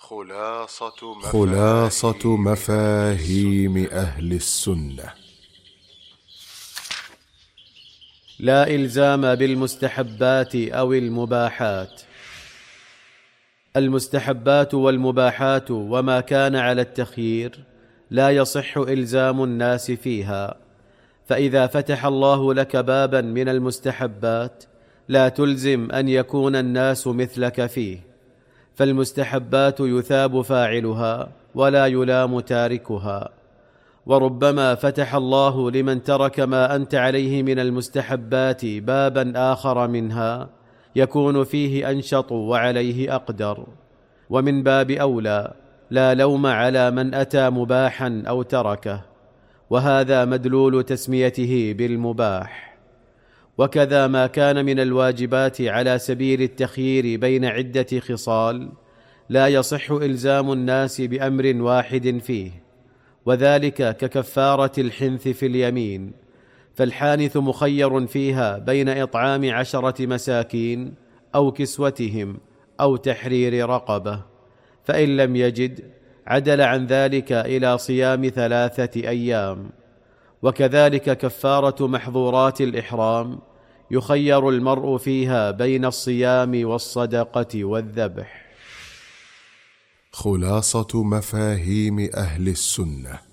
خلاصة مفاهيم أهل السنة. لا إلزام بالمستحبات أو المباحات. المستحبات والمباحات وما كان على التخيير لا يصح إلزام الناس فيها، فإذا فتح الله لك بابا من المستحبات لا تلزم أن يكون الناس مثلك فيه، فالمستحبات يثاب فاعلها ولا يلام تاركها. وربما فتح الله لمن ترك ما أنت عليه من المستحبات بابا آخر منها يكون فيه أنشط وعليه أقدر، ومن باب أولى لا لوم على من أتى مباحا أو تركه، وهذا مدلول تسميته بالمباح. وكذا ما كان من الواجبات على سبيل التخيير بين عدة خصال لا يصح إلزام الناس بأمر واحد فيه، وذلك ككفارة الحنث في اليمين، فالحانث مخير فيها بين إطعام 10 مساكين أو كسوتهم أو تحرير رقبة، فإن لم يجد عدل عن ذلك إلى صيام 3 أيام. وكذلك كفارة محظورات الإحرام يخير المرء فيها بين الصيام والصدقة والذبح. خلاصة مفاهيم أهل السنة.